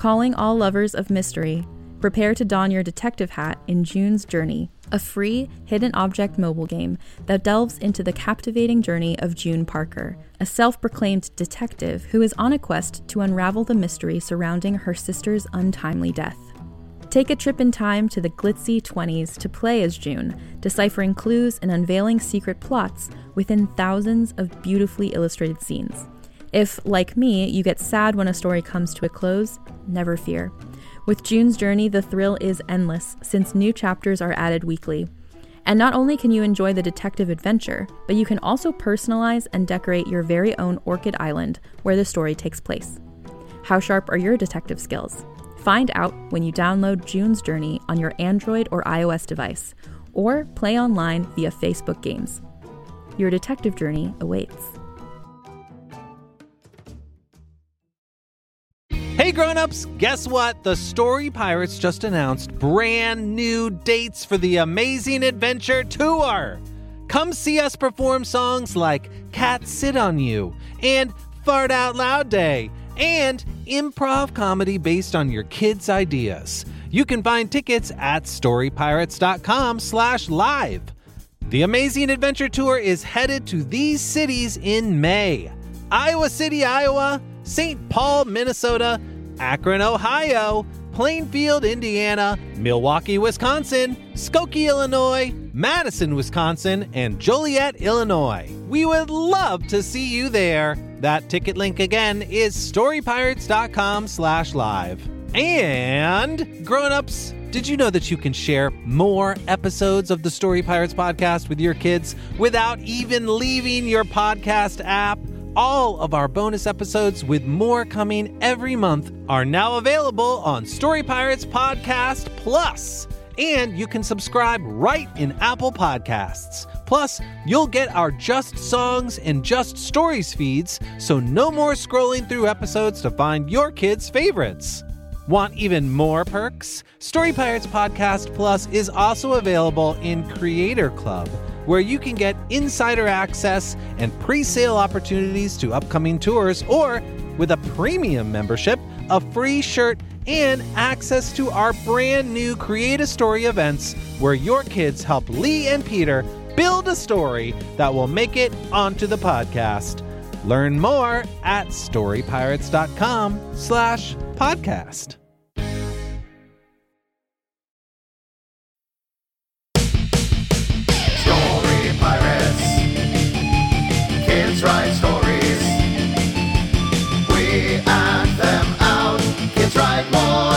Calling all lovers of mystery, prepare to don your detective hat in June's Journey, a free hidden object mobile game that delves into the captivating journey of June Parker, a self-proclaimed detective who is on a quest to unravel the mystery surrounding her sister's untimely death. Take a trip in time to the glitzy 20s to play as June, deciphering clues and unveiling secret plots within thousands of beautifully illustrated scenes. If, like me, you get sad when a story comes to a close, never fear. With June's Journey, the thrill is endless, since new chapters are added weekly. And not only can you enjoy the detective adventure, but you can also personalize and decorate your very own Orchid Island, where the story takes place. How sharp are your detective skills? Find out when you download June's Journey on your Android or iOS device, or play online via Facebook Games. Your detective journey awaits. Hey grown-ups, guess what? The Story Pirates just announced brand new dates for the Amazing Adventure Tour. Come see us perform songs like Cats Sit on You and Fart Out Loud Day and improv comedy based on your kids' ideas. You can find tickets at storypirates.com/live. The Amazing Adventure Tour is headed to these cities in May: Iowa City, Iowa, St. Paul, Minnesota, Akron, Ohio, Plainfield, Indiana, Milwaukee, Wisconsin, Skokie, Illinois, Madison, Wisconsin, and Joliet, Illinois. We would love to see you there. That ticket link again is storypirates.com/live. And grown-ups, did you know that you can share more episodes of the Story Pirates podcast with your kids without even leaving your podcast app? All of our bonus episodes, with more coming every month, are now available on Story Pirates Podcast Plus. And you can subscribe right in Apple Podcasts. Plus, you'll get our Just Songs and Just Stories feeds, so no more scrolling through episodes to find your kids' favorites. Want even more perks? Story Pirates Podcast Plus is also available in Creator Club, where you can get insider access and pre-sale opportunities to upcoming tours, or with a premium membership, a free shirt, and access to our brand new Create a Story events, where your kids help Lee and Peter build a story that will make it onto the podcast. Learn more at storypirates.com/podcast. Write stories, we act them out, kids write more.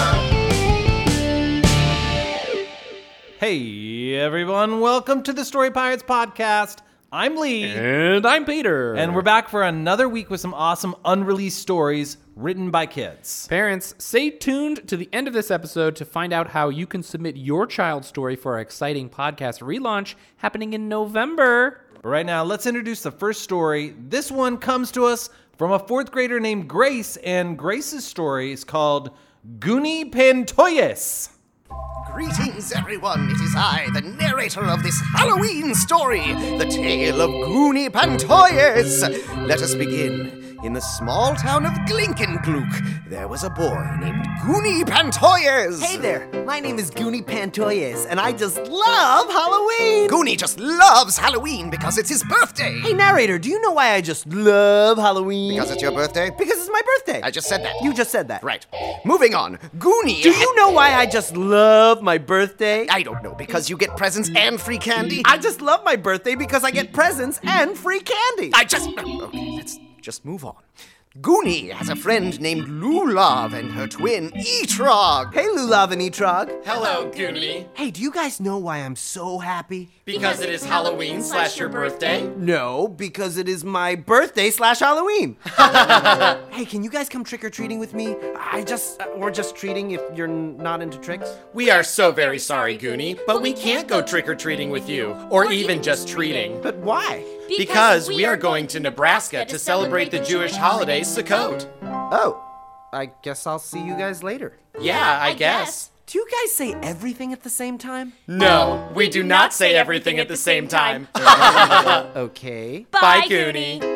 Hey everyone, welcome to the Story Pirates podcast. I'm Lee. And I'm Peter. And we're back for another week with some awesome unreleased stories written by kids. Parents, stay tuned to the end of this episode to find out how you can submit your child's story for our exciting podcast relaunch happening in November. But right now, let's introduce the first story. This one comes to us from a fourth grader named Grace, and Grace's story is called Goonie Pantoyes. Greetings, everyone. It is I, the narrator of this Halloween story, the tale of Goonie Pantoyes. Let us begin. In the small town of Glinkengluk, there was a boy named Goonie Pantoyes. Hey there, my name is Goonie Pantoyes, and I just love Halloween! Goonie just loves Halloween because it's his birthday. Hey narrator, do you know why I just love Halloween? Because it's your birthday? Because it's my birthday. I just said that. You just said that. Right. Moving on. Goonie... Do you know why I just love my birthday? I don't know, because you get presents and free candy? I just love my birthday because I get presents and free candy. Okay, let's just move on. Goonie has a friend named Lulav and her twin, Etrog. Hey, Lulav and Etrog. Hello, Goonie. Hey, do you guys know why I'm so happy? Because it is Halloween / your birthday? No, because it is my birthday / Halloween. Hey, can you guys come trick-or-treating with me? Or just treating if you're not into tricks? We are so very sorry, Goonie, but we can't go trick-or-treating with you, or even just treating. But why? Because we are going to Nebraska to celebrate the Jewish holiday Sukkot. Oh, I guess I'll see you guys later. Yeah, I guess. Do you guys say everything at the same time? No, we do not say everything at the same time. Okay. Bye, Goonie.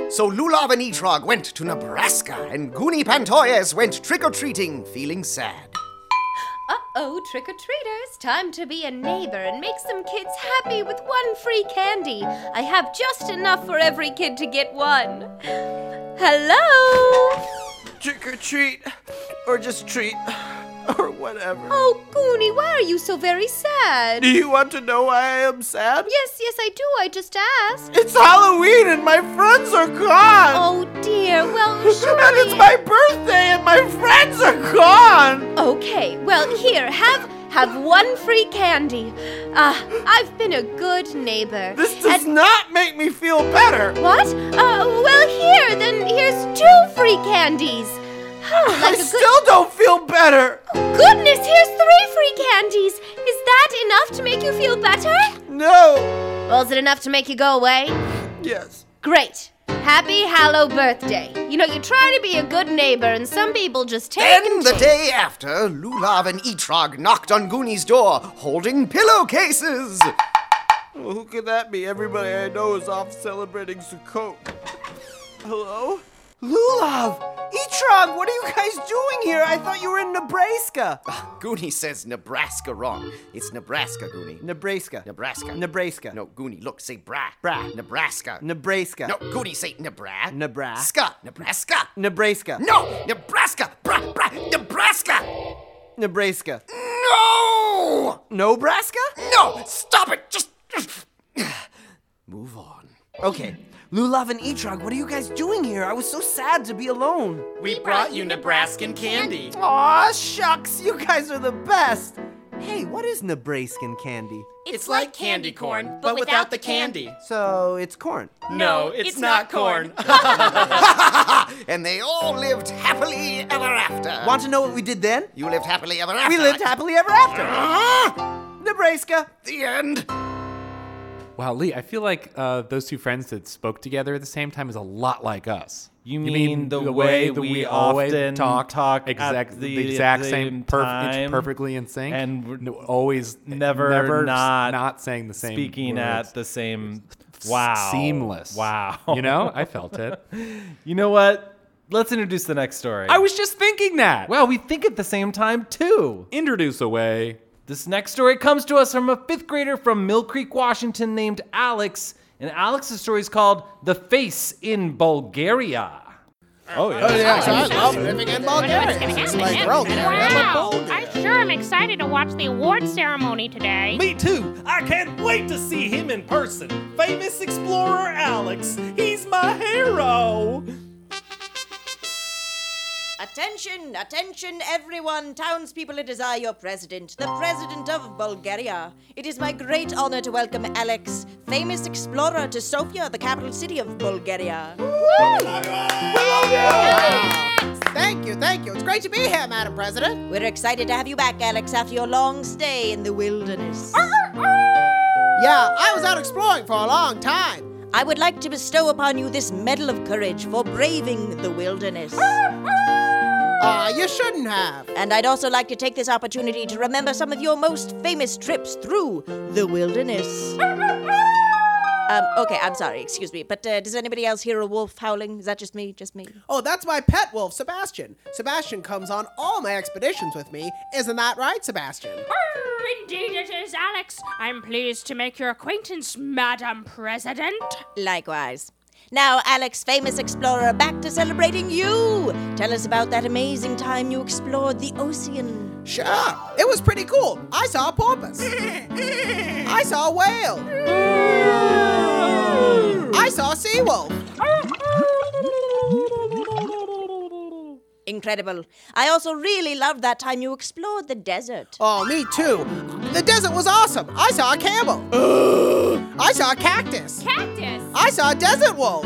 So Lulav and Etrog went to Nebraska, and Goonie Pantoyas went trick-or-treating, feeling sad. Uh-oh, trick-or-treaters, time to be a neighbor and make some kids happy with one free candy. I have just enough for every kid to get one. Hello? Trick or treat, or just treat, or whatever. Oh, Goonie, why are you so very sad? Do you want to know why I am sad? Yes, I do. I just asked. It's Halloween and my friends are gone! Oh, dear. Well, surely... And it's my birthday and my friends are gone! Okay, well, here, have one free candy. I've been a good neighbor. This does not make me feel better! What? Well, here's 2 free candies. I still don't feel better! Goodness, here's 3 free candies. Is that enough to make you feel better? No! Well, is it enough to make you go away? Yes. Great. Happy Hallow birthday. You know, you try to be a good neighbor, and some people just take Then the day after, Lulav and Etrog knocked on Goonie's door, holding pillowcases. Well, who could that be? Everybody I know is off celebrating Sukkot. Hello? Lulav! Etrog, what are you guys doing here? I thought you were in Nebraska. Goonie says Nebraska wrong. It's Nebraska, Goonie. Nebraska. Nebraska. Nebraska. No, Goonie, look, say brah. Brah. Nebraska. Nebraska. No, Goonie, say Nebraska. Nebraska. Nebraska. Nebraska. No, Nebraska. Brah. Nebraska. Nebraska. No! Nebraska? No! Stop it! Just move on. Okay. Lulav and Etrog, what are you guys doing here? I was so sad to be alone. We brought you Nebraskan candy. Aw, shucks, you guys are the best. Hey, what is Nebraskan candy? It's like candy corn, but without the candy. So, it's corn. No, it's not corn. And they all lived happily ever after. Want to know what we did then? You lived happily ever after. We lived happily ever after. Nebraska. The end. Wow, Lee, I feel like those 2 friends that spoke together at the same time is a lot like us. You mean the way that we often talk exact at the exact same time, it's perfectly in sync, and we're always never not saying the same speaking words. at the same. Wow, seamless. Wow, you know, I felt it. You know what? Let's introduce the next story. I was just thinking that. Well, we think at the same time too. Introduce away. This next story comes to us from a 5th grader from Mill Creek, Washington named Alex. And Alex's story is called The Face in Bulgaria. Oh, yeah. I love living in Bulgaria. It's like world. Wow, I sure am excited to watch the award ceremony today. Me too. I can't wait to see him in person. Famous explorer Alex. He's my hero. Attention, attention, everyone, townspeople, it is I, your president, the president of Bulgaria. It is my great honor to welcome Alex, famous explorer, to Sofia, the capital city of Bulgaria. Thank you. It's great to be here, Madam President. We're excited to have you back, Alex, after your long stay in the wilderness. Yeah, I was out exploring for a long time. I would like to bestow upon you this Medal of Courage for braving the wilderness. You shouldn't have. And I'd also like to take this opportunity to remember some of your most famous trips through the wilderness. Okay, I'm sorry, excuse me, but does anybody else hear a wolf howling? Is that just me? Oh, that's my pet wolf, Sebastian. Sebastian comes on all my expeditions with me. Isn't that right, Sebastian? Indeed it is, Alex. I'm pleased to make your acquaintance, Madam President. Likewise. Now, Alex, famous explorer, back to celebrating you. Tell us about that amazing time you explored the ocean. Sure, it was pretty cool. I saw a porpoise. I saw a whale. I saw a sea wolf. Incredible. I also really loved that time you explored the desert. Oh, me too. The desert was awesome. I saw a camel. I saw a cactus. Cactus. I saw a desert wolf.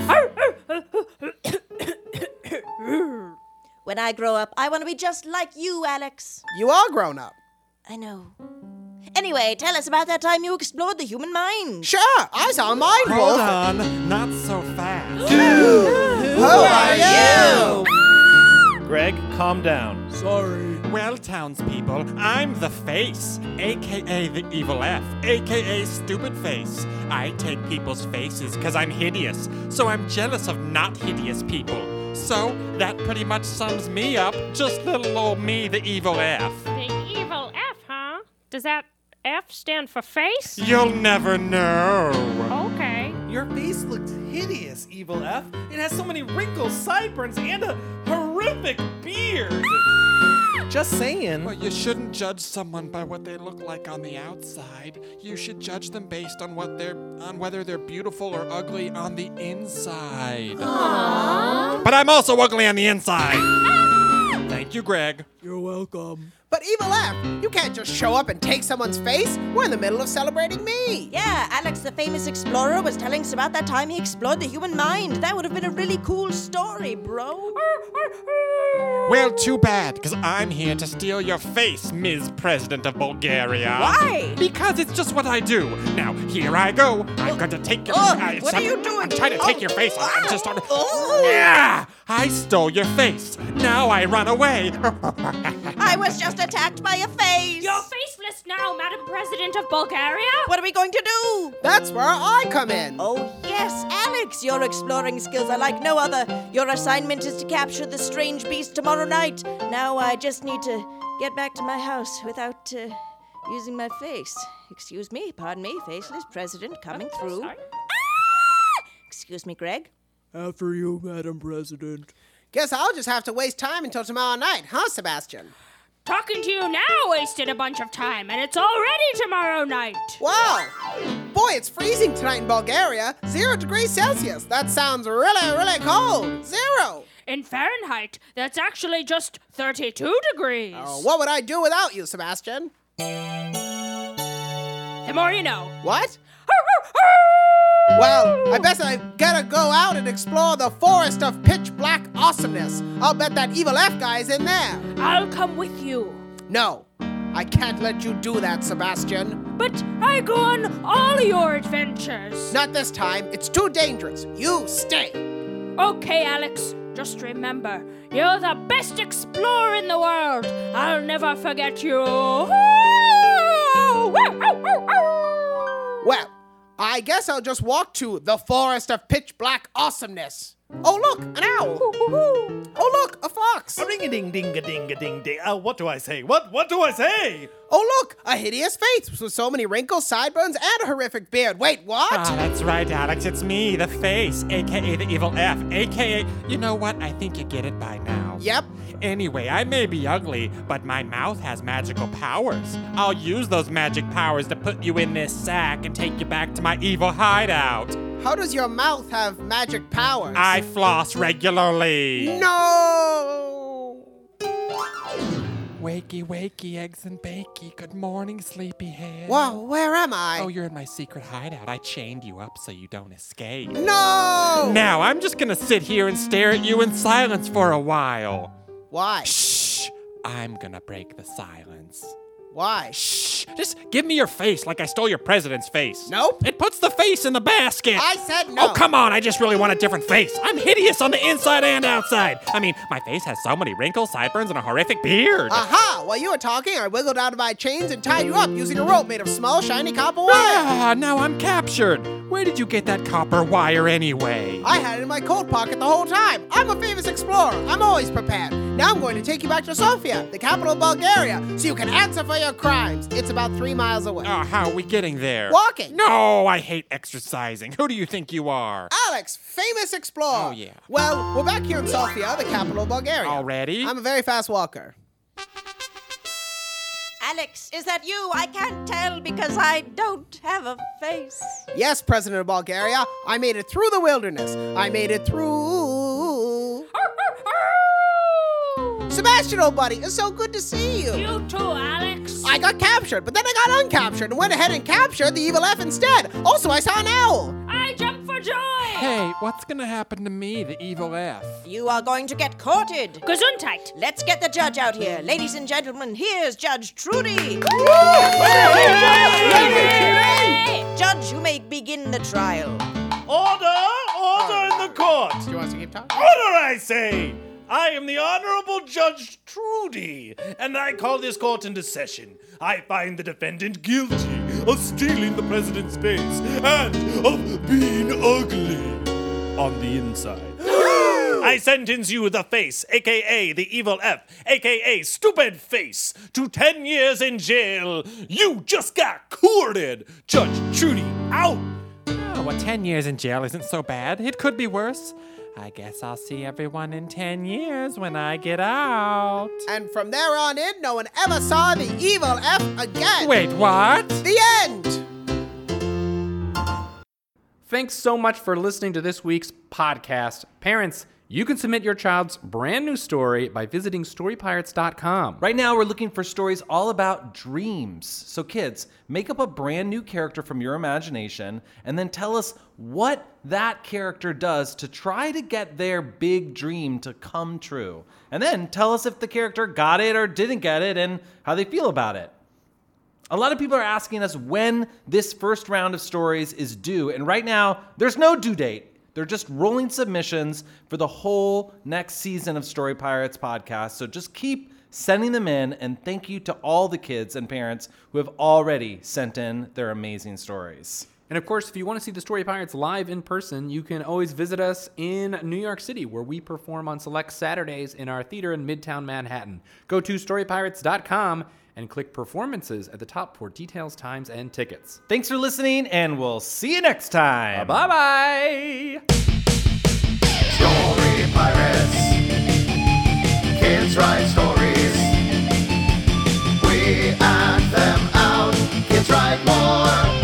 When I grow up, I want to be just like you, Alex. You are grown up. I know. Anyway, tell us about that time you explored the human mind. Sure, I saw a mind wolf. Hold on, not so fast. Who are you? Greg, calm down. Sorry. Well, townspeople, I'm the Face, a.k.a. the Evil F, a.k.a. Stupid Face. I take people's faces because I'm hideous, so I'm jealous of not hideous people. So, that pretty much sums me up, just little old me, the Evil F. The evil F, huh? Does that F stand for face? You'll never know. Okay. Your face looks hideous, Evil F. It has so many wrinkles, sideburns, and a horrific beard. Just saying. Well, you shouldn't judge someone by what they look like on the outside. You should judge them based on whether they're beautiful or ugly on the inside. Aww. But I'm also ugly on the inside. Thank you, Greg. You're welcome. But Evil F, you can't just show up and take someone's face. We're in the middle of celebrating me. Yeah, Alex, the famous explorer, was telling us about that time he explored the human mind. That would have been a really cool story, bro. Well, too bad, because I'm here to steal your face, Ms. President of Bulgaria. Why? Because it's just what I do. Now, here I go. I'm going to take your... what are you doing? I'm trying to take your face. I'm just trying to... Yeah! I stole your face. Now I run away. I was just attacked by a face. You're faceless now, Madam President of Bulgaria. What are we going to do? That's where I come in. Oh, yes, Alex, your exploring skills are like no other. Your assignment is to capture the strange beast tomorrow night. Now I just need to get back to my house without using my face. Excuse me, pardon me, faceless president coming through. Excuse me, Greg. After you, Madam President. Guess I'll just have to waste time until tomorrow night, huh, Sebastian? Talking to you now wasted a bunch of time, and it's already tomorrow night. Wow! Boy, it's freezing tonight in Bulgaria. 0 degrees Celsius. That sounds really, really cold. 0. In Fahrenheit, that's actually just 32 degrees. What would I do without you, Sebastian? The more you know. What? Well, I guess I gotta go out and explore the forest of pitch black awesomeness. I'll bet that Evil F guy is in there. I'll come with you. No, I can't let you do that, Sebastian. But I go on all your adventures. Not this time. It's too dangerous. You stay. Okay, Alex. Just remember, you're the best explorer in the world. I'll never forget you. Well, I guess I'll just walk to the forest of pitch black awesomeness. Oh, look, an owl. Oh, look, a fox. A ring-a-ding-ding-a-ding-a-ding-ding. What do I say? What do I say? Oh, look, a hideous face with so many wrinkles, sideburns, and a horrific beard. Wait, what? Ah, that's right, Alex. It's me, the Face, a.k.a. the Evil F, a.k.a. You know what? I think you get it by now. Yep. Anyway, I may be ugly, but my mouth has magical powers. I'll use those magic powers to put you in this sack and take you back to my evil hideout. How does your mouth have magic powers? I floss regularly. No! Wakey, wakey, eggs and bakey. Good morning, sleepyhead. Whoa, where am I? Oh, you're in my secret hideout. I chained you up so you don't escape. No! Now, I'm just gonna sit here and stare at you in silence for a while. Why? Shh! I'm gonna break the silence. Why? Shh! Just give me your face like I stole your president's face. Nope. It puts the face in the basket. I said no. Oh, come on. I just really want a different face. I'm hideous on the inside and outside. I mean, my face has so many wrinkles, sideburns, and a horrific beard. Aha! While you were talking, I wiggled out of my chains and tied you up using a rope made of small, shiny copper wire. Ah, now I'm captured. Where did you get that copper wire anyway? I had it in my coat pocket the whole time. I'm a famous explorer. I'm always prepared. Now I'm going to take you back to Sofia, the capital of Bulgaria, so you can answer for your crimes. It's about 3 miles away. Oh, how are we getting there? Walking. No, I hate exercising. Who do you think you are? Alex, famous explorer. Oh, yeah. Well, we're back here in Sofia, the capital of Bulgaria. Already? I'm a very fast walker. Alex, is that you? I can't tell because I don't have a face. Yes, President of Bulgaria. I made it through the wilderness. I made it through... Sebastian, old buddy, it's so good to see you. You too, Alex. I got captured, but then I got uncaptured and went ahead and captured the Evil F instead. Also, I saw an owl. I jumped for joy. Hey, what's gonna happen to me, the Evil F? You are going to get courted. Gesundheit. Let's get the judge out here. Ladies and gentlemen, here's Judge Trudy. Judge, you may begin the trial. Order in the court. Do you want us to keep talking? Order, I say. I am the Honorable Judge Trudy, and I call this court into session. I find the defendant guilty of stealing the president's face and of being ugly on the inside. I sentence you, the Face, a.k.a. the Evil F, a.k.a. Stupid Face, to 10 years in jail. You just got courted. Judge Trudy, out. Oh, well, 10 years in jail isn't so bad. It could be worse. I guess I'll see everyone in 10 years when I get out. And from there on in, no one ever saw the Evil F again. Wait, what? The end. Thanks so much for listening to this week's podcast. Parents, you can submit your child's brand new story by visiting StoryPirates.com. Right now, we're looking for stories all about dreams. So kids, make up a brand new character from your imagination and then tell us what that character does to try to get their big dream to come true. And then tell us if the character got it or didn't get it and how they feel about it. A lot of people are asking us when this first round of stories is due, and right now, there's no due date. They're just rolling submissions for the whole next season of Story Pirates podcast. So just keep sending them in, and thank you to all the kids and parents who have already sent in their amazing stories. And of course, if you want to see the Story Pirates live in person, you can always visit us in New York City, where we perform on select Saturdays in our theater in Midtown Manhattan. Go to StoryPirates.com and click Performances at the top for details, times, and tickets. Thanks for listening, and we'll see you next time. Bye-bye! Story Pirates. Kids write stories. We act them out. Kids write more.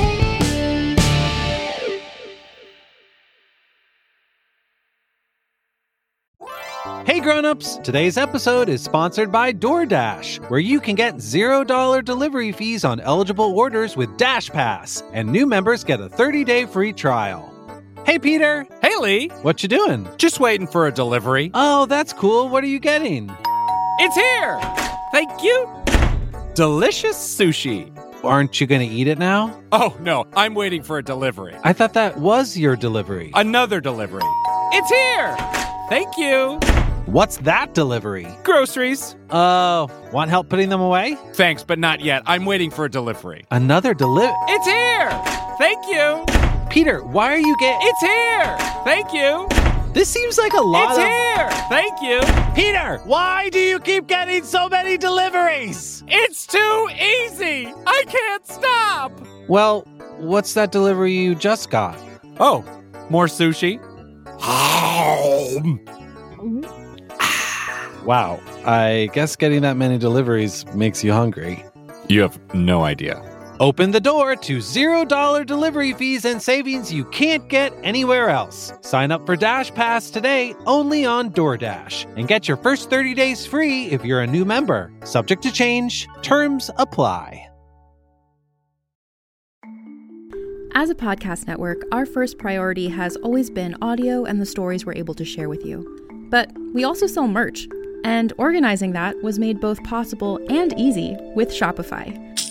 Hey grown-ups, today's episode is sponsored by DoorDash, where you can get $0 delivery fees on eligible orders with Dash Pass, and new members get a 30-day free trial. Hey Peter! Hey Lee! What you doing? Just waiting for a delivery. Oh, that's cool. What are you getting? It's here! Thank you! Delicious sushi. Aren't you going to eat it now? Oh, no, I'm waiting for a delivery. I thought that was your delivery. Another delivery. It's here! Thank you! What's that delivery? Groceries. Want help putting them away? Thanks, but not yet. I'm waiting for a delivery. Another delivery? It's here! Thank you! Peter, why are you It's here! Thank you! This seems like a lot It's here! Thank you! Peter, why do you keep getting so many deliveries? It's too easy! I can't stop! Well, what's that delivery you just got? Oh, more sushi? Wow, I guess getting that many deliveries makes you hungry. You have no idea. Open the door to $0 delivery fees and savings you can't get anywhere else. Sign up for Dash Pass today only on DoorDash and get your first 30 days free if you're a new member. Subject to change. Terms apply. As a podcast network, our first priority has always been audio and the stories we're able to share with you. But we also sell merch, and organizing that was made both possible and easy with Shopify.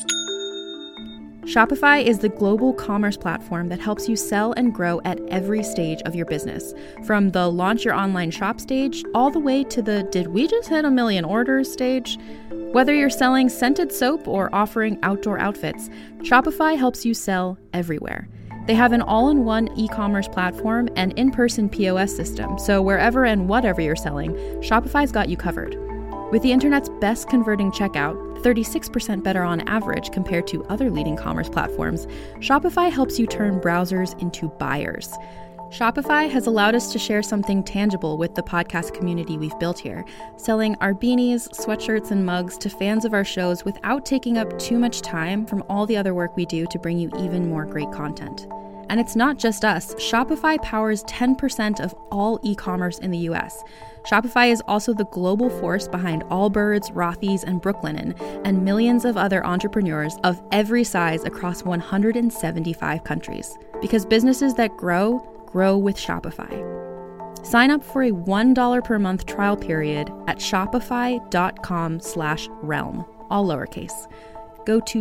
Shopify is the global commerce platform that helps you sell and grow at every stage of your business, from the launch your online shop stage all the way to the did we just hit 1 million orders stage. Whether you're selling scented soap or offering outdoor outfits, Shopify helps you sell everywhere. They have an all-in-one e-commerce platform and in-person POS system, so wherever and whatever you're selling, Shopify's got you covered. With the internet's best converting checkout, 36% better on average compared to other leading commerce platforms, Shopify helps you turn browsers into buyers. Shopify has allowed us to share something tangible with the podcast community we've built here, selling our beanies, sweatshirts, and mugs to fans of our shows without taking up too much time from all the other work we do to bring you even more great content. And it's not just us. Shopify powers 10% of all e-commerce in the US. Shopify is also the global force behind Allbirds, Rothy's, and Brooklinen, and millions of other entrepreneurs of every size across 175 countries. Because businesses that grow with Shopify. Sign up for a $1 per month trial period at shopify.com/realm, all lowercase. Go to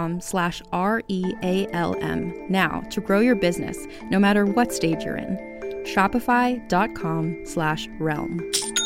shopify.com/REALM now to grow your business, no matter what stage you're in. Shopify.com/realm.